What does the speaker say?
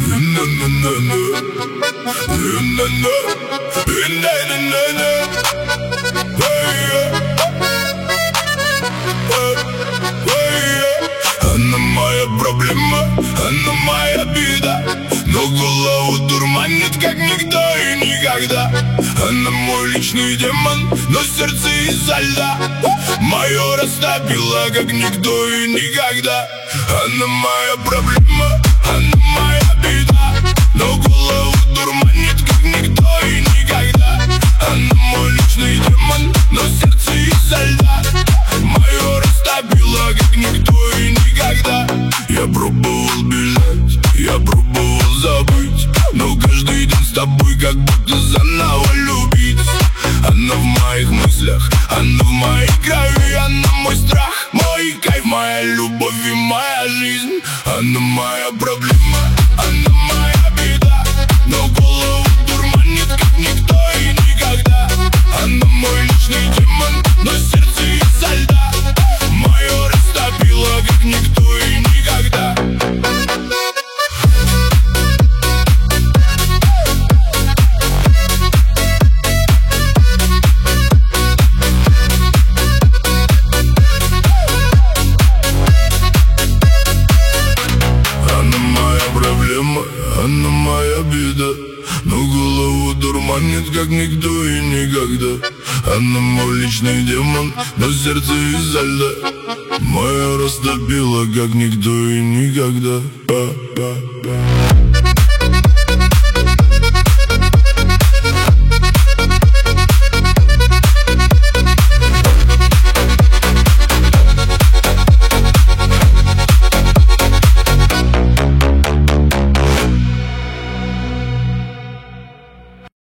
Она моя проблема, она моя беда, но голову дурманит, как никто и никогда. Она мой личный демон, но сердце изо льда. Мое растопило, как никто и никогда. Она моя проблема, она моя беда, но голову дурманит, как никто и никогда. Она мой личный демон, но сердце изо льда. Мое растопило, как никто и никогда. Я пробовал бежать, я пробовал забыть, но каждый день с тобой как будто заново любить. Она в моих мыслях, она в моей крови. Она мой страх, мой кайф, моя любовь и моя жизнь. Она моя проблема, она моя беда, но голову дурманит, как никто и никогда. Она мой личный демон, но сердце изо льда. Мое растопило, как никто и никогда. Она моя беда, но голову дурманит, как никто и никогда. Она мой личный демон, но сердце изо льда. Мое растопило, как никто и никогда.